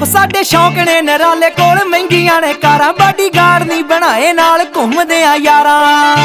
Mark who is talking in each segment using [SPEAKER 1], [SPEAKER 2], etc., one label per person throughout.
[SPEAKER 1] ਸਾਡੇ ਸ਼ੌਂਕ ਨੇ ਨਰਾਲੇ ਕੋਲ ਮਹਿੰਗੀਆਂ ਨੇ ਕਾਰਾਂ, ਬਾਡੀਗਾਰਡ ਨਹੀਂ ਬਣਾਏ ਨਾਲ ਘੁੰਮਦੇ ਆ ਯਾਰਾਂ।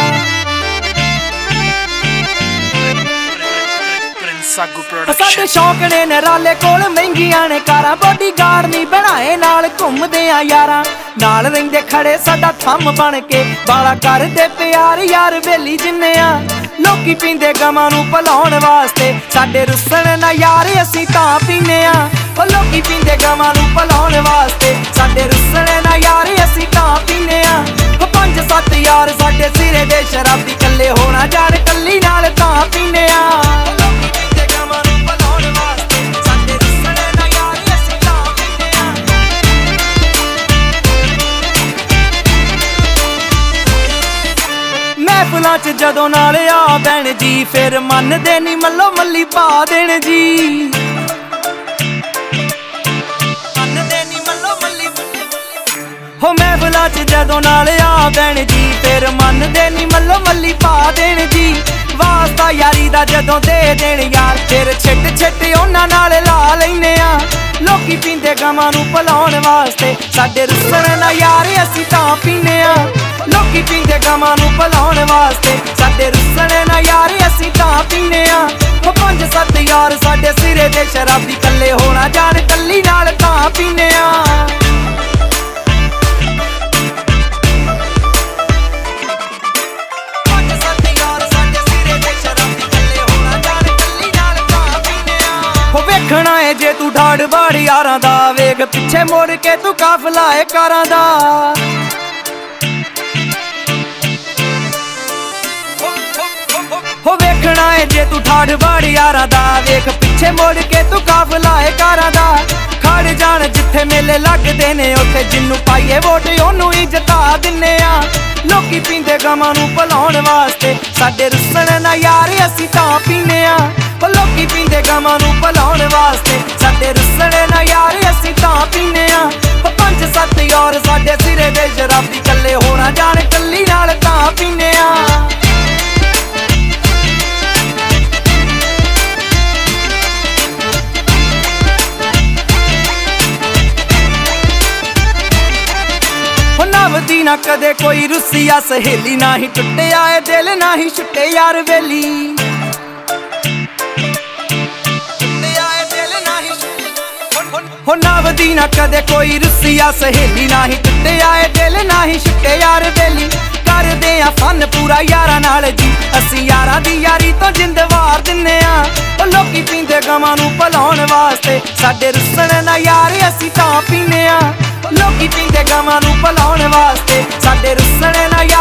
[SPEAKER 1] ਸਾਡੇ ਸ਼ੌਂਕ ਨੇ ਨਰਾਲੇ ਕੋਲ ਮਹਿੰਗੀਆਂ ਨੇ ਕਾਰਾਂ, ਬਾਡੀਗਾਰਡ ਨਹੀਂ ਬਣਾਏ ਨਾਲ ਘੁੰਮਦੇ ਆ ਯਾਰਾਂ। ਨਾਲ ਰਹਿੰਦੇ ਖੜੇ ਸਾਡਾ ਥੰਮ ਬਣ ਕੇ, ਬਾਲਾ ਕਰਦੇ ਪਿਆਰ ਯਾਰ ਵੇਲੀ ਜਿੰਨੇ ਆ। ਲੋਕੀ ਪੀਂਦੇ ਗਮਾਂ ਨੂੰ ਭੁਲਾਉਣ ਵਾਸਤੇ, ਸਾਡੇ ਰੁੱਸਣ ਨਾ ਯਾਰ ਅਸੀਂ ਤਾਂ ਪੀਨੇ ਆ। ਲੋਕੀ ਪੀਂਦੇ ਗਮਾਂ ਨੂੰ ਭੁਲਾਉਣ ਵਾਸਤੇ, ਸਾਡੇ ਰੁੱਸਣ ਨਾ ਯਾਰ ਅਸੀਂ ਤਾਂ ਪੀਨੇ ਆ। 5-7 ਯਾਰ ਸਾਡੇ ਸਿਰੇ ਦੇ ਸ਼ਰਾਬੀ, ਕੱਲੇ ਹੋਣਾ ਜਾਣ ਕੱਲੀ ਨਾਲ ਤਾਂ ਪੀਨੇ ਆ। ਮਹਿਫਲਾਂ 'ਚ ਜਦੋਂ ਨਾਲ ਆ ਬੈਣ ਜੀ, ਫਿਰ ਮੰਨਦੇ ਨੀ ਮੱਲੋ ਮੱਲੀ ਪਾ ਦੇਣ ਜੀ। ਮੰਨਦੇ ਨੀ ਮੱਲੋ ਮੱਲੀ ਹੋ ਮਹਿਫਲਾਂ 'ਚ ਜਦੋਂ ਨਾਲ ਆ ਬੈਣ ਜੀ, ਫਿਰ ਮੰਨਦੇ ਨੀ ਮੱਲੋ ਮੱਲੀ ਪਾ ਦੇਣ ਜੀ। ਵਾਸਤਾ ਯਾਰੀ ਦਾ ਜਦੋਂ ਦੇ ਦੇਣ ਯਾਰ, ਫਿਰ ਛਿੱਟ ਉਹਨਾਂ ਨਾਲ ਲਾ ਲੈਨੇ ਆ। ਲੋਕੀ ਪੀਂਦੇ ਗਮਾਂ ਨੂੰ ਭੁਲਾਉਣ ਵਾਸਤੇ, ਸਾਡੇ ਰੁੱਸਣ ਨਾ ਯਾਰ ਅਸੀਂ ਤਾਂ ਪੀਨੇ ਆ। ਲੋਕੀ ਪੀਂਦੇ ਗਮਾਂ ਨੂੰ ਭੁਲਾਉਣ ਵਾਸਤੇ, ਸਾਡੇ ਰੁੱਸਣ ਨਾ ਯਾਰ ਅਸੀਂ ਤਾਂ ਪੀਨੇ ਆ। 5-7 ਯਾਰ ਸਾਡੇ ਸਿਰੇ ਦੇ ਸ਼ਰਾਬੀ, ਕੱਲੇ ਹੋਣਾ ਜਾਣ ਕੱਲੀ ਨਾਲ ਤਾਂ ਪੀਨੇ ਆ। ਵੇਖਣਾ ਏ ਜੇ ਤੂੰ ਢਾੜ ਬਾੜ ਯਾਰਾਂ ਦਾ, ਵੇਖ ਪਿੱਛੇ ਮੁੜ ਕੇ ਤੂੰ ਕਾਫਲਾ ਏ ਕਾਰਾਂ ਦਾ। ਹੋ ਵੇਖਣਾ ਏ ਜੇ ਤੂੰ ਢਾੜ ਬਾੜ ਯਾਰਾਂ ਦਾ, ਵੇਖ ਪਿੱਛੇ ਮੁੜ ਕੇ ਤੂੰ ਕਾਫਲਾ ਏ ਕਾਰਾਂ ਦਾ। ਖੜ ਜਾਣ ਜਿੱਥੇ ਮੇਲੇ ਲੱਗਦੇ ਨੇ, ਉੱਥੇ ਜਿੰਨੂੰ ਪਾਈਏ ਵੋਟ ਉਹਨੂੰ ਹੀ ਜਿਤਾ ਦਿੰਨੇ ਆ। ਲੋਕੀ ਪੀਂਦੇ ਗਮਾਂ ਨੂੰ ਭੁਲਾਉਣ ਵਾਸਤੇ, ਸਾਡੇ ਰੁੱਸਣ ਨਾ ਯਾਰ ਅਸੀਂ ਤਾਂ ਪੀਨੇ ਆ। ਲੋਕੀ ਪੀਂਦੇ ਗਮਾਂ ਨੂੰ ਭੁਲਾਉਣ ਵਾਸਤੇ, ਸਾਡੇ ਰੁੱਸਣ ਨਾ ਯਾਰ ਅਸੀਂ ਤਾਂ ਪੀਨੇ ਆ। 5-7 ਯਾਰ ਸਾਡੇ ਸਿਰੇ ਦੇ ਸ਼ਰਾਬੀ, ਕੱਲੇ ਹੋਣਾ ਜਾਣ ਕੱਲੀ ਨਾਲ ਤਾਂ ਪੀਨੇ ਆ। ਨਵਦੀ ਨਾ ਕਦੇ ਕੋਈ ਰੁੱਸੀਆ ਸਹੇਲੀ, ਨਾ ਹੀ ਟੁੱਟਿਆ ਏ ਦਿਲ ਨਾ ਹੀ ਛੁੱਟੇ ਯਾਰ ਵੇਲੀ। ਹੋ ਨਵਦੀ ਨਾ ਕਦੇ ਕੋਈ ਰੁੱਸੀਆ ਸਹੇਲੀ, ਨਾ ਹੀ ਟੁੱਟਿਆ ਏ ਦਿਲ ਨਾ ਹੀ ਛੁੱਟੇ ਯਾਰ ਵੇਲੀ। ਕਰਦੇ ਆ ਫਨ ਪੂਰਾ ਯਾਰਾਂ ਨਾਲ ਜੀ, ਅਸੀਂ ਯਾਰਾਂ ਦੀ ਯਾਰੀ ਤੋਂ ਜਿੰਦ ਵਾਰ ਦਿੰਨੇ ਆ। ਲੋਕੀ ਪੀਂਦੇ ਗਮਾਂ ਨੂੰ ਭੁਲਾਉਣ ਵਾਸਤੇ, ਸਾਡੇ ਰੁੱਸਣ ਨਾ ਯਾਰ ਅਸੀਂ ਤਾਂ ਪੀਨੇ ਆ। ਲੋਕੀ ਪੀਂਦੇ ਗਮਾਂ ਨੂੰ ਭੁਲਾਉਣ ਵਾਸਤੇ, ਸਾਡੇ ਰੁੱਸਣ ਨਾ